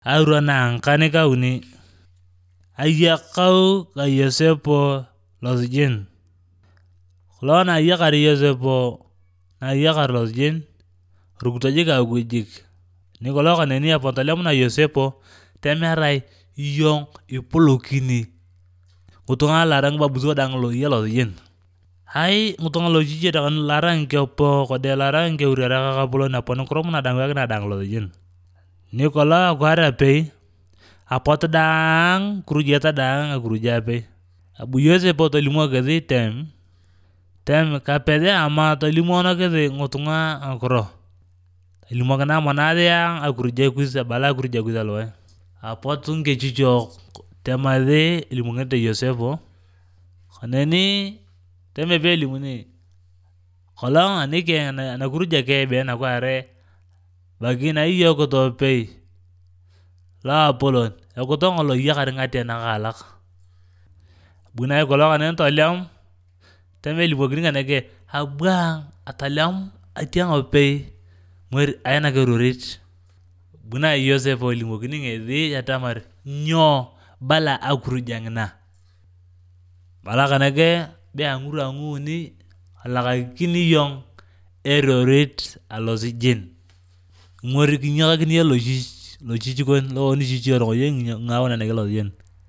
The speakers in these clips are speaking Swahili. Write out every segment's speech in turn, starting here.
Auro na kane kauni. Ayakau ka Yosepo losjin. Kulo na ayakar Yosepo na ayakar losjin. Rukutojik agujik. Nikolo kaneni apontolem na Yosepo temerai iyong ipolokini. Ngutunga larang babuzo dang lo iya losjin. Hai ngutunga lo jije dengan larang kepo kode larang ke urara kakapulo na pono krom na dang losjin. Nikolo kuara pei. Apot dang kurujeta dang akuruja pe. Abu Yosepo tolimo kezi tem kapede ama tolimo na kezi ngutunga akuro. Tolimo kana monade yang akuruja kuisa bala akuruja kuisa loe. Apot tungke cucok temade limungete Yosepo. Kaneni teme be limuni. Kolong anike anakuruja ke be na kuare bagina iyo koto pei. La Apolon ekutong lo iya karingati nakalak. Bunai kolong anen tolem teme limokini kaneke abuang atalem atiang opei mwer ayana kerurit. Bunai Yosepo limokini ngezi atamar nyo bala akuruja ngina. Bala kaneke be anguni alakakini iyong erorit alosijin. Mwer kinyakakini lo chichikon lo ni chichi oro yeng ngawana nege losjin.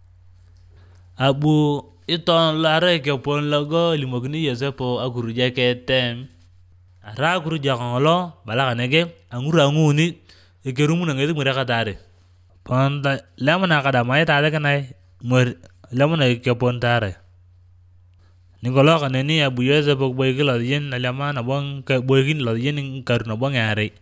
Abu iton lare kepon logo limokini Yosepo akuruja ke tem. Ara akuruja kongolo bala kaneke anguni ekerumu na ngezi mwere katare. Ponta lemana kadamai tare kanai mwer lemana kepon tare. Nikolo kaneni Abu Yosepo boyki losjin alema nabong boykin losjin karu nabong yare.